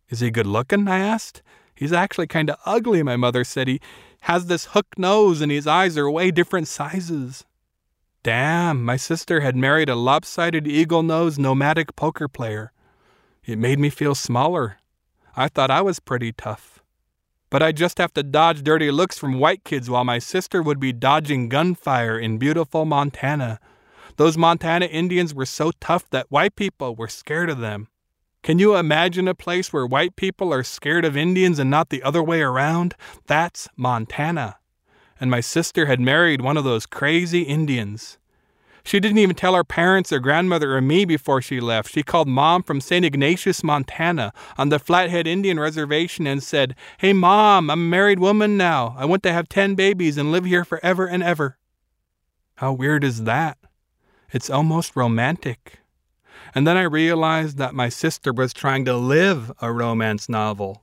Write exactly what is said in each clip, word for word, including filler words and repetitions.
Is he good looking? I asked. He's actually kind of ugly, my mother said. He has this hook nose and his eyes are way different sizes. Damn, my sister had married a lopsided eagle-nosed nomadic poker player. It made me feel smaller. I thought I was pretty tough. But I'd just have to dodge dirty looks from white kids while my sister would be dodging gunfire in beautiful Montana. Those Montana Indians were so tough that white people were scared of them. Can you imagine a place where white people are scared of Indians and not the other way around? That's Montana. And my sister had married one of those crazy Indians. She didn't even tell her parents or grandmother or me before she left. She called Mom from Saint Ignatius, Montana, on the Flathead Indian Reservation and said, "Hey, Mom, I'm a married woman now. I want to have ten babies and live here forever and ever." How weird is that? It's almost romantic. And then I realized that my sister was trying to live a romance novel.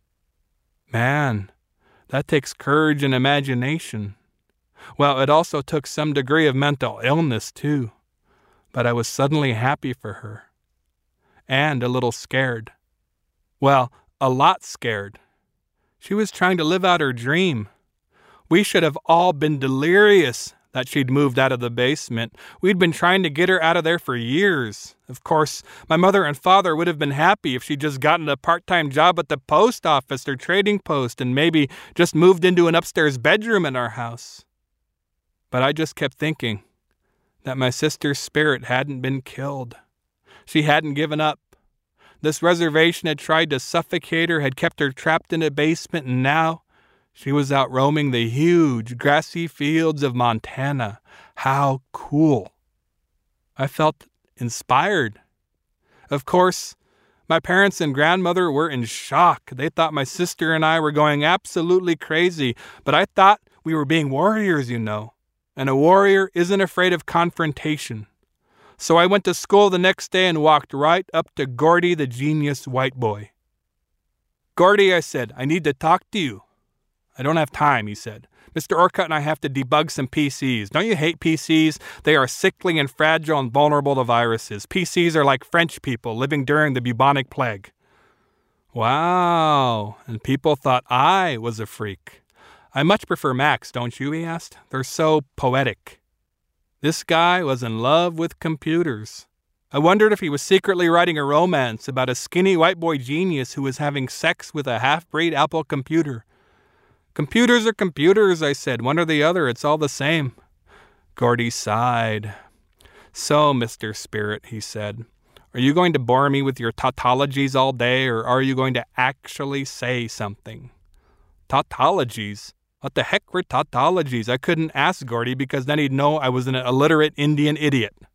Man, that takes courage and imagination. Well, it also took some degree of mental illness, too. But I was suddenly happy for her. And a little scared. Well, a lot scared. She was trying to live out her dream. We should have all been delirious that she'd moved out of the basement. We'd been trying to get her out of there for years. Of course, my mother and father would have been happy if she'd just gotten a part-time job at the post office or trading post and maybe just moved into an upstairs bedroom in our house. But I just kept thinking that my sister's spirit hadn't been killed. She hadn't given up. This reservation had tried to suffocate her, had kept her trapped in a basement, and now she was out roaming the huge, grassy fields of Montana. How cool. I felt inspired. Of course, my parents and grandmother were in shock. They thought my sister and I were going absolutely crazy, but I thought we were being warriors, you know. And a warrior isn't afraid of confrontation. So I went to school the next day and walked right up to Gordy, the genius white boy. "Gordy," I said, "I need to talk to you." "I don't have time," he said. "Mister Orcutt and I have to debug some P Cs. Don't you hate P Cs? They are sickly and fragile and vulnerable to viruses. P Cs are like French people living during the bubonic plague." Wow, and people thought I was a freak. "I much prefer Macs, don't you?" he asked. "They're so poetic." This guy was in love with computers. I wondered if he was secretly writing a romance about a skinny white boy genius who was having sex with a half-breed Apple computer. "Computers are computers," I said. "One or the other, it's all the same." Gordy sighed. "So, Mister Spirit," he said, "are you going to bore me with your tautologies all day, or are you going to actually say something?" Tautologies? What the heck were tautologies? I couldn't ask Gordy because then he'd know I was an illiterate Indian idiot.